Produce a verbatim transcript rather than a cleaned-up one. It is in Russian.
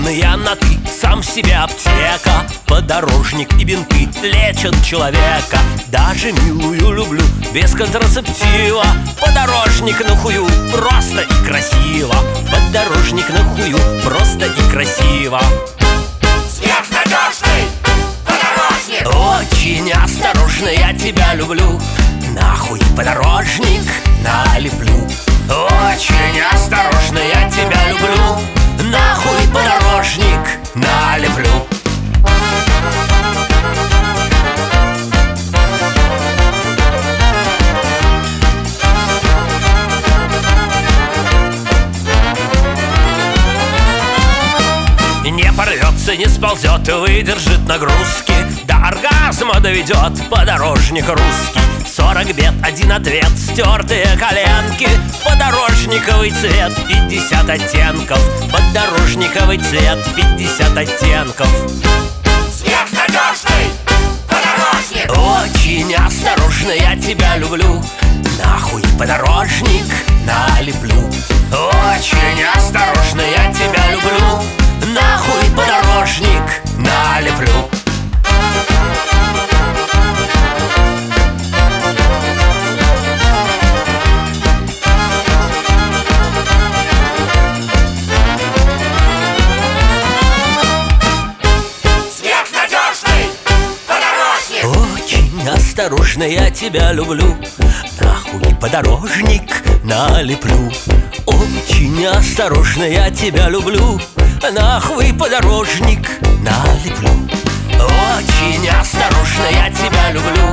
осторожные на ты, сам себе аптека. Подорожник и бинты лечат человека. Даже милую люблю без контрацептива. Подорожник на хую, просто и красиво. Подорожник на хую, просто и красиво. Сверхнадежный подорожник! Очень осторожно, я тебя люблю. Нахуй подорожник налеплю. Очень осторожно, я тебя люблю. Нахуй подорожник налеплю. Не порвется, не сползет, выдержит нагрузки. До оргазма доведет подорожник русский. Сорок бед, один ответ, стертые коленки. Подорожниковый цвет, пятьдесят оттенков. Подорожниковый цвет, пятьдесят оттенков. Сверхнадежный подорожник! Очень осторожно, я тебя люблю. Нахуй подорожник налеплю. Очень осторожно, я тебя люблю. Нахуй подорожник налеплю. Сверхнадежный подорожник! Очень осторожно, я тебя люблю. Нахуй подорожник налеплю. Очень осторожно, я тебя люблю. Нахуй подорожник налеплю. Очень осторожно, я тебя люблю.